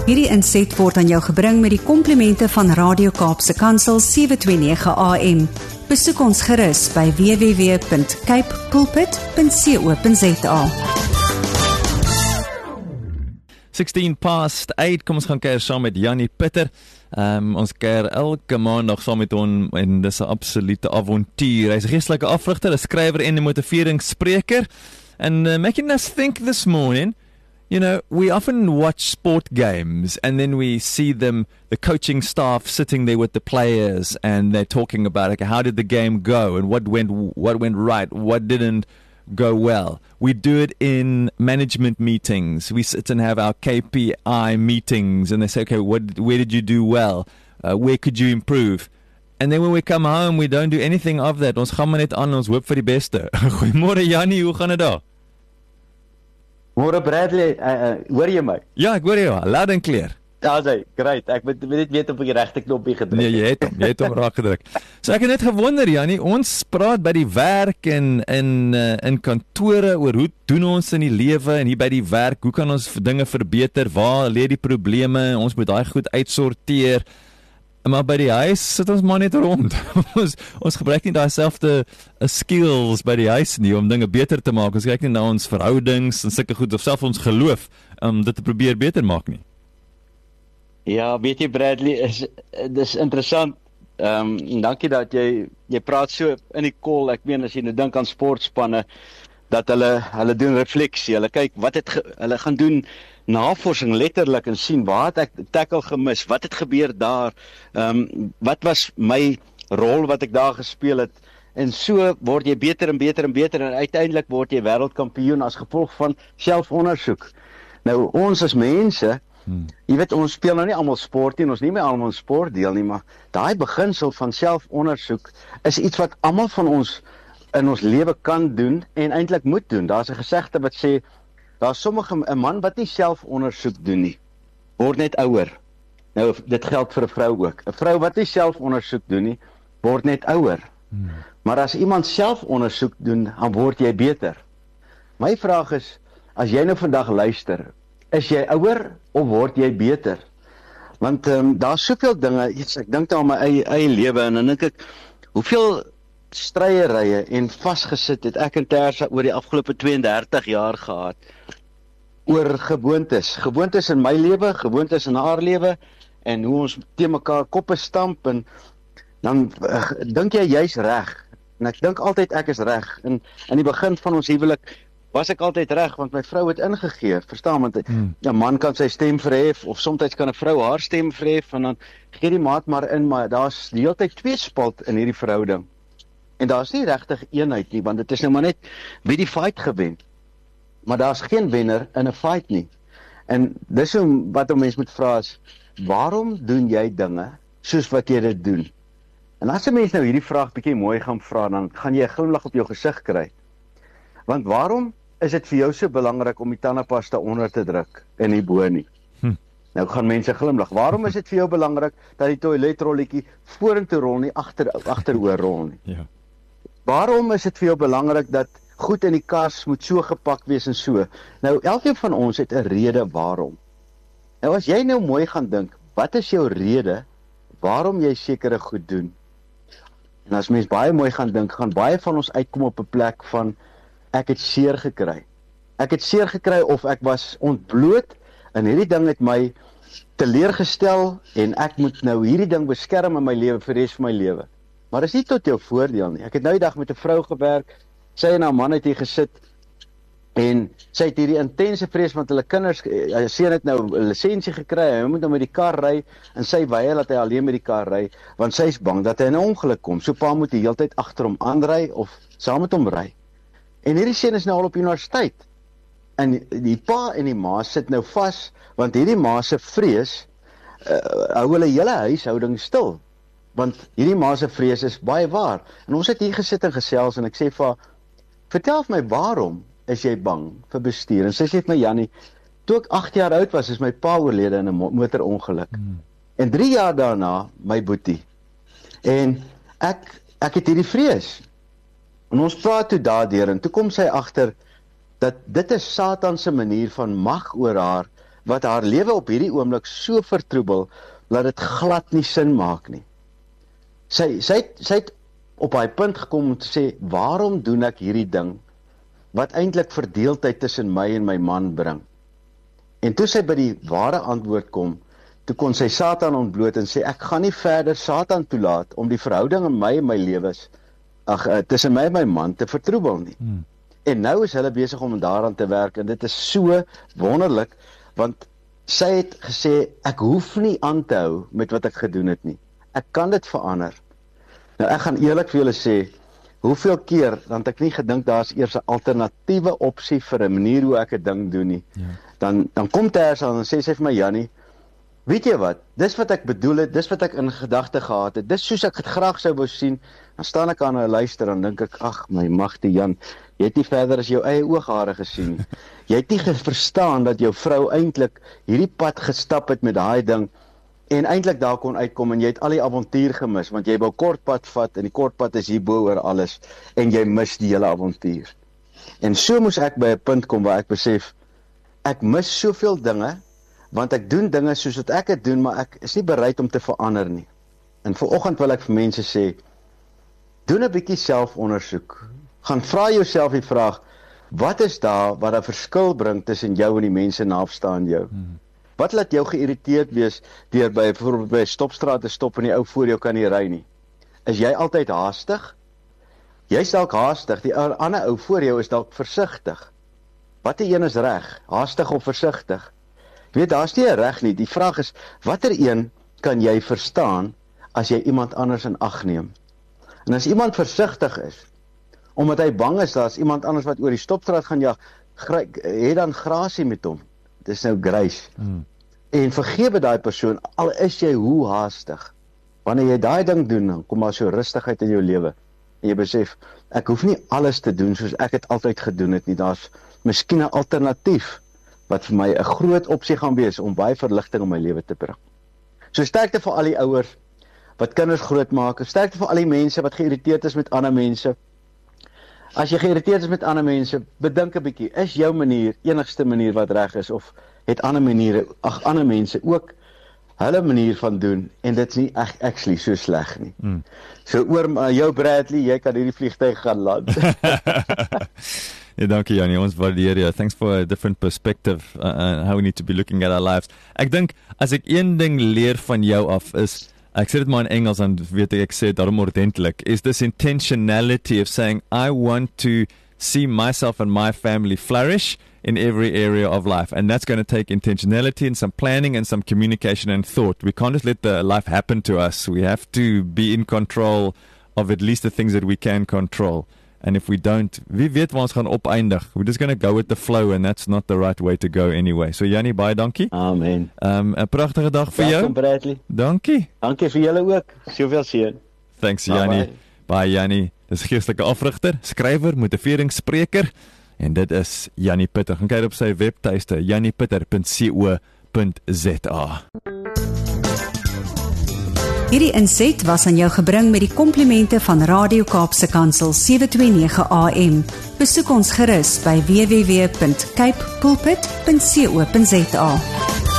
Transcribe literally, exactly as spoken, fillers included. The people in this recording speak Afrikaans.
Hierdie inset word aan jou gebring met die komplimente van Radio Kaapse Kansel sewe twee nege A M. Besoek ons gerus by w w w punt cape pulpit punt co punt za. sixteen past eight, kom ons gaan keer saam met Jannie Pitter. Um, ons keer elke maandag saam met hom en dis 'n absolute avontuur. Hy's 'n geestelike afrigter, 'n skrywer en 'n motiveringsspreker. And uh, making us think this morning, you know, we often watch sport games and then we see them, the coaching staff sitting there with the players and they're talking about, okay, how did the game go and what went, what went right, what didn't go well. We do it in management meetings. We sit and have our K P I meetings and they say, okay, what, where did you do well? Uh, where could you improve? And then when we come home, we don't do anything of that. Ons gaan maar net aan, ons hoop vir die beste. Goeiemôre Jannie, hoe gaan dit daar? Môre Bradley, uh, uh, hoor jy my? Ja, ek hoor jou, loud and clear. Ja, sê, great. Ek moet net weet of ek die regte knoppie gedruk het. Nee, jy het hom, jy het hom raak gedruk. So ek het net gewonder, Jannie, ons praat by die werk en in uh, in kantore oor hoe doen ons in die lewe en hier by die werk, hoe kan ons dinge verbeter? Waar lê die probleme? Ons moet daai goed uitsorteer. Maar by die huis sit ons maar net rond. ons, ons gebruik nie daai selfde uh, skills by die huis nie om dinge beter te maak. Ons kyk nie na ons verhoudings en sulke goed of self ons geloof om dit te probeer beter maak nie. Ja, weet jy Bradley, is dis interessant. Ehm um, dankie dat jy jy praat so in die call. Ek meen as jy nou dink aan sportspanne dat hulle hulle doen refleksie. Hulle kyk wat het ge, hulle gaan doen navorsing letterlik en sien waar het ek tackle gemis, wat het gebeur daar, um, wat was my rol wat ek daar gespeel het, en so word jy beter en beter en beter en uiteindelik word jy wêreldkampioen as gevolg van selfondersoek. Nou ons as mense, hmm. jy weet ons speel nou nie almal sport nie, ons nie meer almal sport deel nie, maar daai beginsel van selfondersoek is iets wat almal van ons in ons lewe kan doen en eintlik moet doen. Daar's 'n gesegde wat sê daar's sommige 'n man wat nie selfondersoek doen nie, word net ouer. Nou dit geld vir 'n vrou ook. 'n Vrou wat nie selfondersoek doen nie, word net ouer. Hmm. Maar as iemand selfondersoek doen, dan word jy beter. My vraag is, as jy nou vandag luister, is jy ouer of word jy beter? Want um, daar's soveel dinge, ek dink aan my eie, eie lewe en dan dink ek, hoeveel stryeerye en vasgesit het ek en Tersa oor die afgelope twee en dertig jaar gehad oor gewoontes, gewoontes in my lewe, gewoontes in haar lewe en hoe ons teen mekaar koppe stamp en dan uh, dink jy jy's reg en ek dink altyd ek is reg en in die begin van ons huwelik was ek altyd reg want my vrou het ingegee, verstaan, want 'n hmm. man kan sy stem verhef of soms kan 'n vrou haar stem verhef en dan gee die maat maar in, maar daar's die hele tyd twee spalt in hierdie verhouding. En daar's nie regtig eenheid nie, want dit is nou maar net wie die fight gewen. Maar daar's geen wenner in 'n fight nie. En dis wat 'n mens moet vra is, waarom doen jy dinge soos wat jy dit doen? En as 'n mens nou hierdie vraag bietjie mooi gaan vra, dan gaan jy 'n glimlag op jou gesig kry. Want waarom is dit vir jou so belangrik om die tandepasta onder te druk en nie bo nie? Hm. Nou gaan mense glimlag. Waarom is dit vir jou belangrik dat die toiletrolletjie vorentoe rol nie agter agteroor rol nie? Ja. Waarom is dit vir jou belangrik dat goed in die kas moet so gepak wees en so? Nou, elkeen van ons het 'n rede waarom. Nou, as jy nou mooi gaan dink, wat is jou rede waarom jy sekere goed doen? En as mens baie mooi gaan dink, gaan baie van ons uitkom op 'n plek van, ek het seer gekry. Ek het seer gekry of ek was ontbloot en hierdie ding het my teleurgestel en ek moet nou hierdie ding beskerm in my lewe vir die res van my lewe. Maar dis nie tot jou voordeel nie. Ek het nou die dag met 'n vrou gewerk, sy en haar man het hier gesit, en sy het hierdie intense vrees, want hulle kinders, sy seun het nou 'n lisensie gekry, hy moet nou met die kar ry, en sy weier dat hy alleen met die kar ry, want sy is bang dat hy in 'n ongeluk kom, so pa moet die hele tyd agter hom aanry, of saam met hom ry. En hierdie seun is nou al op universiteit, en die pa en die ma sit nou vas, want hierdie ma se vrees, uh, hou hulle hele huishouding stil, want hierdie ma se vrees is baie waar. En ons het hier gesit en gesels en ek sê vir haar, vertel vir my, waarom is jy bang vir bestuur? En sy sê vir my, Jannie, toe ek agt jaar oud was, is my pa oorlede in 'n motorongeluk. Hmm. En drie jaar daarna, my boetie. En ek, ek het hierdie vrees. En ons praat toe daardeur, en toe kom sy agter, dat dit is Satan se manier van mag oor haar, wat haar lewe op hierdie oomblik so vertroebel, dat dit glad nie sin maak nie. Sy, sy, sy het op hy punt gekom om te sê, waarom doen ek hierdie ding, wat eintlik verdeeldheid tussen my en my man bring? En toe sy by die ware antwoord kom, toe kon sy Satan ontbloot en sê, ek gaan nie verder Satan toelaat om die verhouding in my en my lewens, ag, uh, tussen my en my man te vertroebel nie. Hmm. En nou is hulle besig om daaraan te werk, en dit is so wonderlik, want sy het gesê, ek hoef nie aan te hou met wat ek gedoen het nie. Ek kan dit verander. Nou ek gaan eerlik vir julle sê, hoeveel keer, dan het ek nie gedink, daar is eers 'n alternatiewe opsie vir 'n manier hoe ek 'n ding doen nie. Ja. Dan, dan kom Ters aan en sê sy vir my, Jannie, weet jy wat, dis wat ek bedoel het, dis wat ek in gedagte gehad het, dis soos ek het graag sou wou sien, dan staan ek aan en luister, en dink ek, ag my magte Jan, jy het nie verder as jou eie ooghare gesien nie. Jy het nie verstaan dat jou vrou eintlik hierdie pad gestap het met daai ding, en eintlik daar kon uitkom, en jy het al die avontuur gemis, want jy wou kortpad vat, en die kortpad is hierbo oor alles, en jy mis die hele avontuur. En so moes ek by 'n punt kom waar ek besef, ek mis soveel dinge, want ek doen dinge soos wat ek het doen, maar ek is nie bereid om te verander nie. En vanoggend wil ek vir mense sê, doen 'n bietjie selfondersoek. Gaan vra jouself die vraag, wat is daar wat 'n verskil bring tussen jou en die mense naastaan jou? Hmm. Wat laat jou geïrriteerd wees deur by byvoorbeeld by 'n stopstraat te stop en die ou voor jou kan nie ry nie? Is jy altyd haastig? Jy's dalk haastig, die ander ou voor jou is dalk versigtig. Watter een is reg? Haastig of versigtig? Jy weet, daar's nie 'n reg nie. Die vraag is, watter een kan jy verstaan as jy iemand anders in ag neem? En as iemand versigtig is, omdat hy bang is daar's iemand anders wat oor die stopstraat gaan jag, het dan grasie met hom. Dis nou grace. Hmm. En vergewe daai persoon, al is jy hoe haastig. Wanneer jy daai ding doen, dan kom daar so rustigheid in jou lewe. En jy besef, ek hoef nie alles te doen soos ek het altyd gedoen het nie. Daar's miskien 'n alternatief wat vir my 'n groot opsie gaan wees om baie verligting in my lewe te bring. So sterkte vir al die ouers wat kinders grootmaak, sterkte vir al die mense wat geïrriteerd is met ander mense. As jy geïrriteerd is met ander mense, bedink 'n bietjie, is jou manier enigste manier wat reg is, of het ander maniere, ag ander mense ook hulle manier van doen, en dit is nie echt actually so sleg nie. Mm. So oor uh, jou Bradley, jy kan hierdie vliegtuig gaan land. Ja, dankie Jannie, ons waardeer jou. Thanks for a different perspective uh, uh, how we need to be looking at our lives. Ek dink, as ek een ding leer van jou af is, ek sê dit maar in Engels, en weet ek, ek sê daarom ordentlik, is this intentionality of saying, I want to see myself and my family flourish in every area of life. And that's going to take intentionality and some planning and some communication and thought. We can't just let the life happen to us. We have to be in control of at least the things that we can control. And if we don't, wie weet waar ons gaan opeindig. We're just going to go with the flow, and that's not the right way to go anyway. So Jannie, baie dankie. Amen. Um, 'n pragtige dag vir jou. Welkom Bradley. Dankie. Dankie vir julle ook. Soveel seën. Thanks Jannie. Baie Jannie. Dis geestelike afrigter, skrywer, motiveringsspreker, en dit is Jannie Pitter. Gaan kyk op sy webtuiste jannie pitter punt co punt za. Hierdie inset was aan jou gebring met die komplimente van Radio Kaapse Kansel sewe twee nege A M. Besoek ons gerus by w w w punt cape pulpit punt co punt za.